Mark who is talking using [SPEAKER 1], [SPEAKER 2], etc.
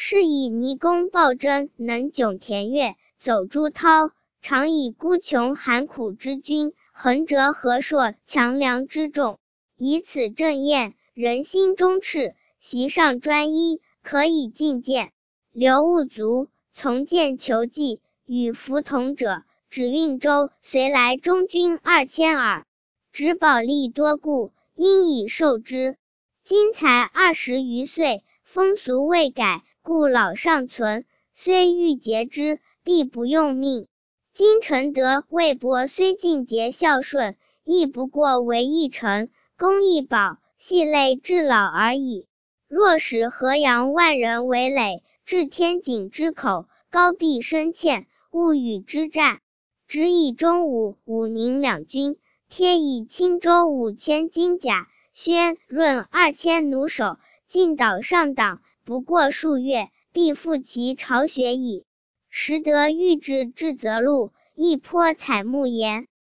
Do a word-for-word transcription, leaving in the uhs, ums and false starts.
[SPEAKER 1] 是以倪公鲍征能迥田越，走朱涛，常以孤穷寒苦之君，横折河朔强梁之众，以此正验，人心中赤，席上专一，可以进谏。刘兀卒从谏求计，与服同者，指运州随来中军二千耳。执宝力多故，因以受之。今才二十余岁，风俗未改，故老尚存，虽欲节之，必不用命。今承德、魏博虽尽节孝顺，亦不过为一臣，功一保，系累至老而已。若使河阳万人为累，至天井之口，高壁深堑，勿与之战。只以中武、武宁两军，贴以青州五千金甲，宣、润二千弩手，进岛上党，不过数月，必复其巢穴矣。时得欲至至泽路，一颇采木岩。